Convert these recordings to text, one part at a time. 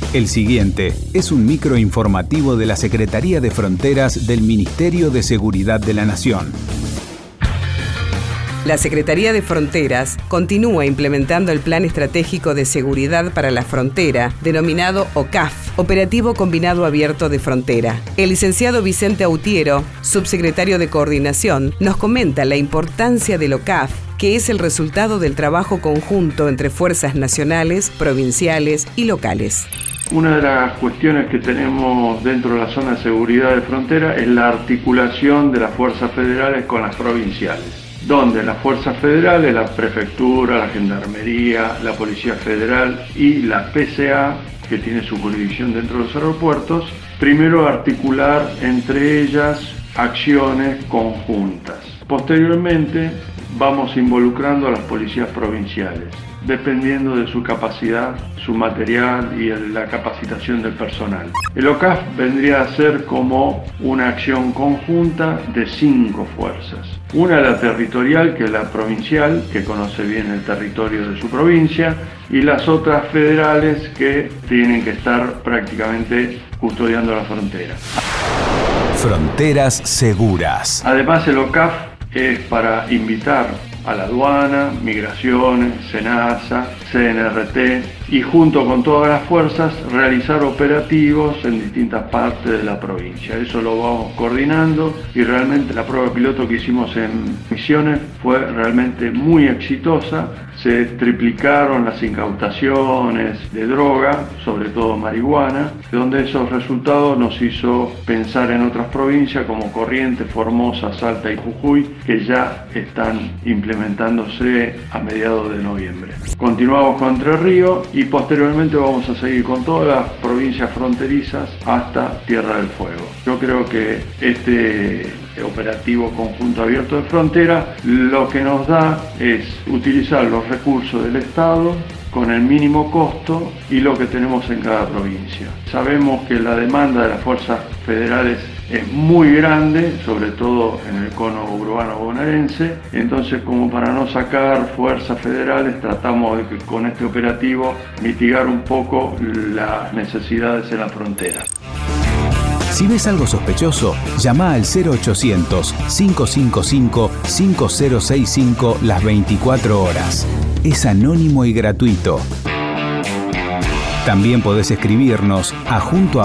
El siguiente es un microinformativo de la Secretaría de Fronteras del Ministerio de Seguridad de la Nación. La Secretaría de Fronteras continúa implementando el Plan Estratégico de Seguridad para la Frontera, denominado OCAF, Operativo Combinado Abierto de Frontera. El licenciado Vicente Autiero, subsecretario de Coordinación, nos comenta la importancia del OCAF, que es el resultado del trabajo conjunto entre fuerzas nacionales, provinciales y locales. Una de las cuestiones que tenemos dentro de la zona de seguridad de frontera es la articulación de las fuerzas federales con las provinciales, donde las fuerzas federales, la prefectura, la gendarmería, la policía federal y la PCA, que tiene su jurisdicción dentro de los aeropuertos, primero articular entre ellas acciones conjuntas. Posteriormente vamos involucrando a las policías provinciales, dependiendo de su capacidad, su material y la capacitación del personal. El OCAF vendría a ser como una acción conjunta de 5 fuerzas. Una, la territorial, que es la provincial, que conoce bien el territorio de su provincia, y las otras federales, que tienen que estar prácticamente custodiando la frontera. Fronteras seguras. Además, el OCAF es para invitar a la aduana, migraciones, SENASA, CNRT y junto con todas las fuerzas realizar operativos en distintas partes de la provincia. Eso lo vamos coordinando y realmente la prueba piloto que hicimos en Misiones fue realmente muy exitosa. Se triplicaron las incautaciones de droga, sobre todo marihuana, donde esos resultados nos hizo pensar en otras provincias como Corrientes, Formosa, Salta y Jujuy, que ya están implementándose a mediados de noviembre. Continuamos con Entre Ríos y posteriormente vamos a seguir con todas las provincias fronterizas hasta Tierra del Fuego. Yo creo que este operativo conjunto abierto de frontera lo que nos da es utilizar los recursos del Estado con el mínimo costo y lo que tenemos en cada provincia. Sabemos que la demanda de las fuerzas federales es muy grande, sobre todo en el cono urbano bonaerense, entonces como para no sacar fuerzas federales tratamos de que con este operativo mitigar un poco las necesidades en la frontera. Si ves algo sospechoso, llama al 0800-555-5065 las 24 horas. Es anónimo y gratuito. También podés escribirnos a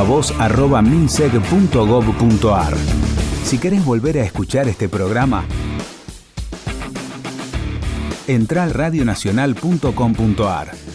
juntoavoz@minseg.gov.ar. Si querés volver a escuchar este programa, entrá al radionacional.com.ar.